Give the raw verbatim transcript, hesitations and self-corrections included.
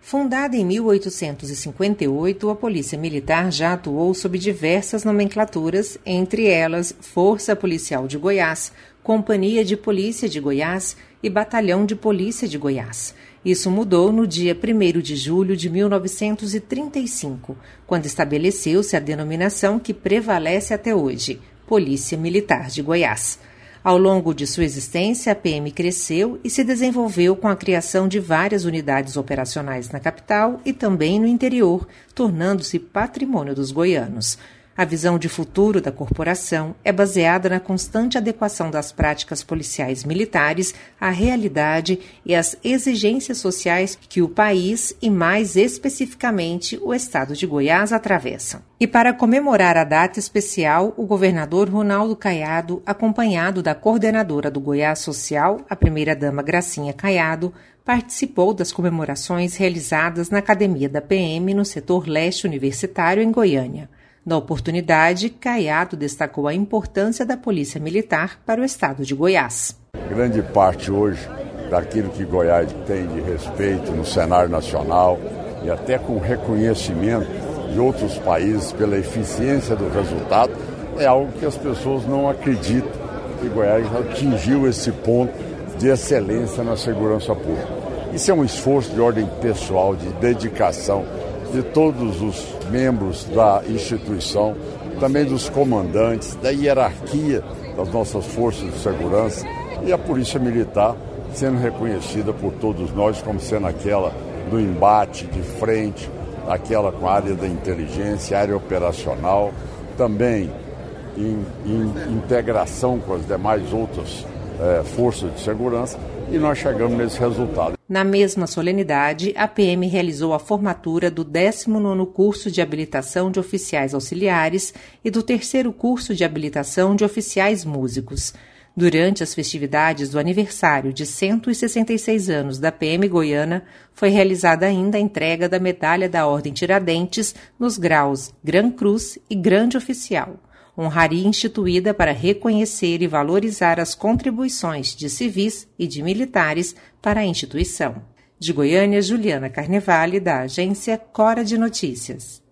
Fundada em mil oitocentos e cinquenta e oito, a Polícia Militar já atuou sob diversas nomenclaturas, entre elas Força Policial de Goiás, Companhia de Polícia de Goiás e Batalhão de Polícia de Goiás. Isso mudou no dia primeiro de julho de mil novecentos e trinta e cinco, quando estabeleceu-se a denominação que prevalece até hoje, Polícia Militar de Goiás. Ao longo de sua existência, a P M cresceu e se desenvolveu com a criação de várias unidades operacionais na capital e também no interior, tornando-se patrimônio dos goianos. A visão de futuro da corporação é baseada na constante adequação das práticas policiais militares à realidade e às exigências sociais que o país e, mais especificamente, o estado de Goiás atravessam. E para comemorar a data especial, o governador Ronaldo Caiado, acompanhado da coordenadora do Goiás Social, a primeira-dama Gracinha Caiado, participou das comemorações realizadas na Academia da P M no setor leste universitário em Goiânia. Na oportunidade, Caiado destacou a importância da Polícia Militar para o estado de Goiás. Grande parte hoje daquilo que Goiás tem de respeito no cenário nacional e até com reconhecimento de outros países pela eficiência do resultado, é algo que as pessoas não acreditam que Goiás atingiu esse ponto de excelência na segurança pública. Isso é um esforço de ordem pessoal, de dedicação de todos os membros da instituição, também dos comandantes, da hierarquia das nossas forças de segurança e a Polícia Militar sendo reconhecida por todos nós como sendo aquela do embate de frente, aquela com a área da inteligência, área operacional, também em, em integração com as demais outras é, forças de segurança, e nós chegamos nesse resultado. Na mesma solenidade, a P M realizou a formatura do décimo nono curso de habilitação de oficiais auxiliares e do terceiro curso de habilitação de oficiais músicos. Durante as festividades do aniversário de cento e sessenta e seis anos da P M goiana, foi realizada ainda a entrega da Medalha da Ordem Tiradentes nos graus Gran Cruz e Grande Oficial, honraria instituída para reconhecer e valorizar as contribuições de civis e de militares para a instituição. De Goiânia, Juliana Carnevale, da agência Cora de Notícias.